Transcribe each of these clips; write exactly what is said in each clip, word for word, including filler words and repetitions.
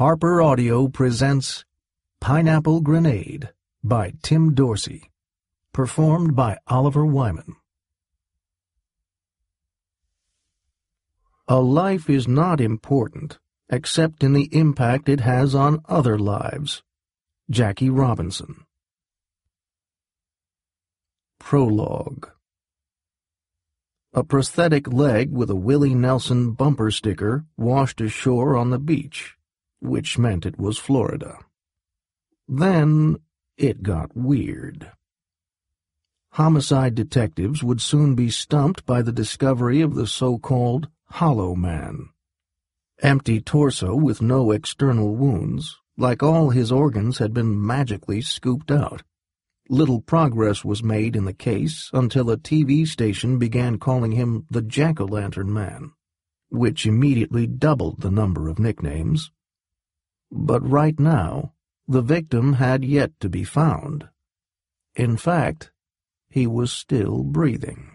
Harper Audio presents Pineapple Grenade by Tim Dorsey, performed by Oliver Wyman. A life is not important except in the impact it has on other lives. Jackie Robinson. Prologue. A prosthetic leg with a Willie Nelson bumper sticker washed ashore on the beach, which meant it was Florida. Then it got weird. Homicide detectives would soon be stumped by the discovery of the so-called Hollow Man. Empty torso with no external wounds, like all his organs had been magically scooped out. Little progress was made in the case until a T V station began calling him the Jack-o'-lantern Man, which immediately doubled the number of nicknames. But right now, the victim had yet to be found. In fact, he was still breathing.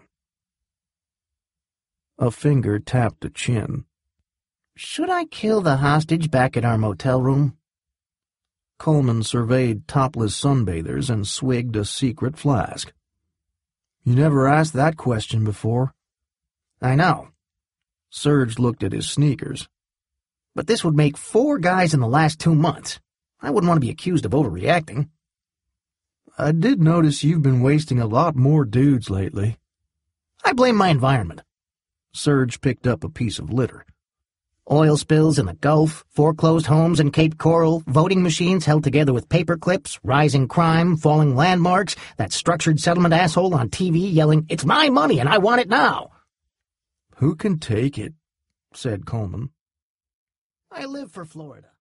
A finger tapped a chin. "Should I kill the hostage back at our motel room?" Coleman surveyed topless sunbathers and swigged a secret flask. "You never asked that question before." "I know." Serge looked at his sneakers. "But this would make four guys in the last two months. I wouldn't want to be accused of overreacting." "I did notice you've been wasting a lot more dudes lately." "I blame my environment." Serge picked up a piece of litter. Oil spills in the Gulf, foreclosed homes in Cape Coral, voting machines held together with paper clips, rising crime, falling landmarks, that structured settlement asshole on T V yelling, "It's my money and I want it now." "Who can take it?" said Coleman. "I live for Florida."